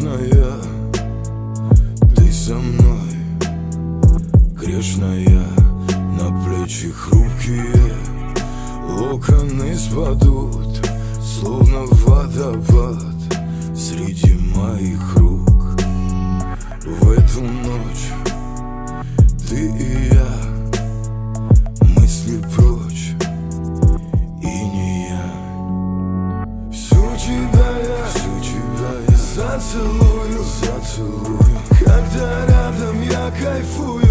нежная, ты со мной. Грешная, на плечи хрупкие локоны спадут, словно водопад среди моих рук. В эту ночь ты и я, мысли прочь, и не я. Всю тебя я зацелую, когда рядом я кайфую.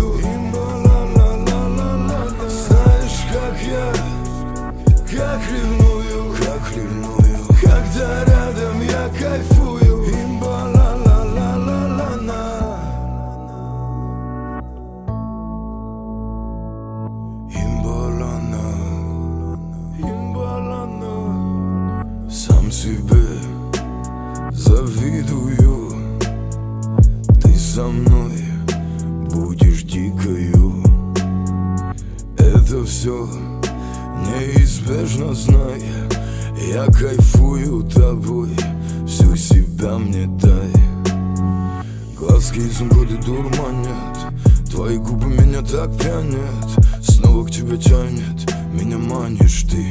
Знаешь, как ревную, когда рядом я кайфую. Сам себе завидую, ты со мной будешь дикою. Это все неизбежно, знай, я кайфую тобой, всю себя мне дай. Глазки изумруды дурманят, твои губы меня так пьянят. Снова к тебе тянет, меня манишь ты.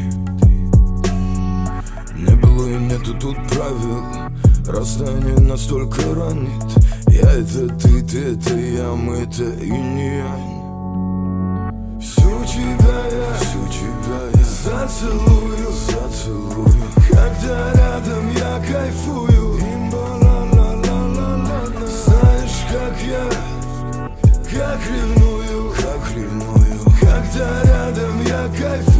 Не было и нету тут правил, расстояние настолько ранит. Я это ты это я, мы это инь-янь. Всю тебя я зацелую, когда рядом я кайфую. Знаешь, как ревную, когда рядом я кайфую.